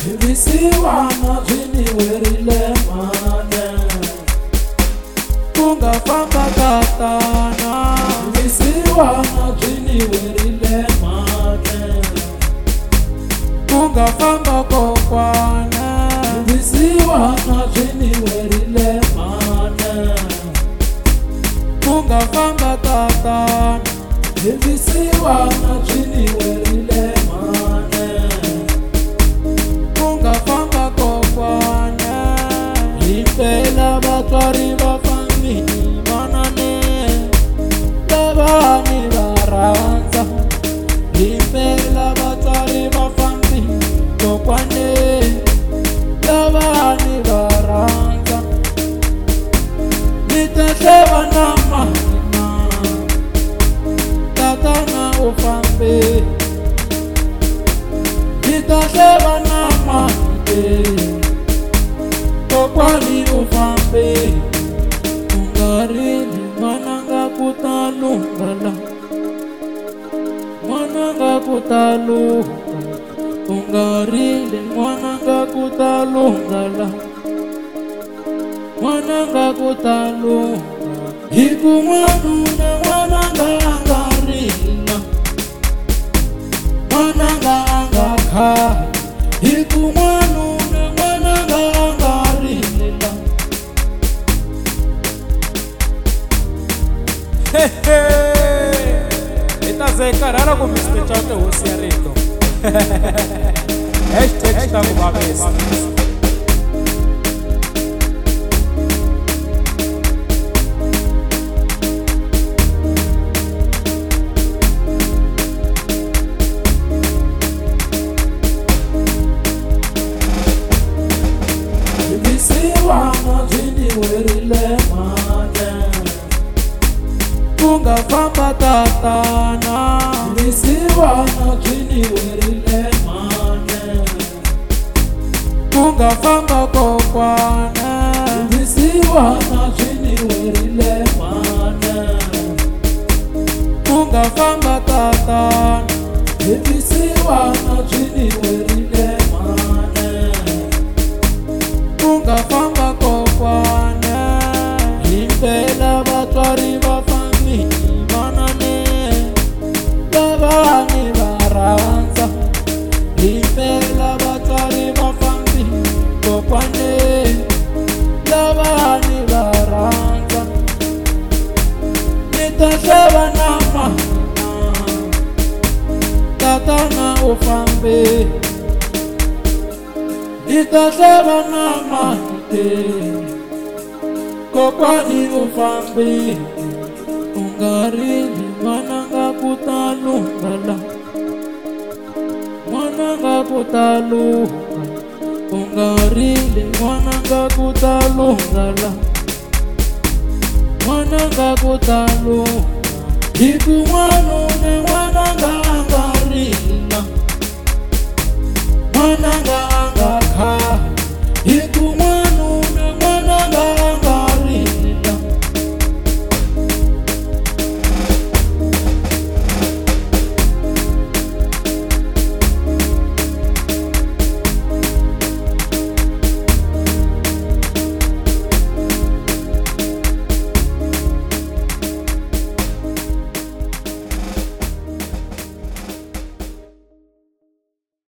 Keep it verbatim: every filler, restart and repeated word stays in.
visiwana bini werile mane kunga famba katana visiwana bini werile mane kunga famba kokwana visiwana bini werile mane kunga famba katana visiwana bini werile mane kunga famba kokwana impela batwari bafamini manane tabani baranza impela batwari bafamini kokwane tabani baranza nitasewa na mahina tatana ufambe nitasewa na mahina kokwani ufambe ungarini mananga kutalungala mananga kutalunga ungarini mananga kutalungala mananga kutalunga ikumwanuna mananga angarina mananga angakha ikumwanuna mananga angarina. Itazekarara ku mister Chauke hosi ya rito. Hashtag Shtangu Babesi. Visiwana bini werile mane kunga famba tatana visiwana bini werile mane kunga famba kokwana visiwana bini werile mane kunga famba tatana visiwana bini werile mane kunga famba kokwana impela batwari bafamini manane tabani baranza impela batwari bafamini kokwane tabani baranza nitasewa na mahina tatana ufambe nitasewa na mahina kokwani ufambe ungarini mananga kutalungala mananga kutalunga ungarini mananga kutalungala mananga kutalunga ikumwanune mananga angarina mananga angarina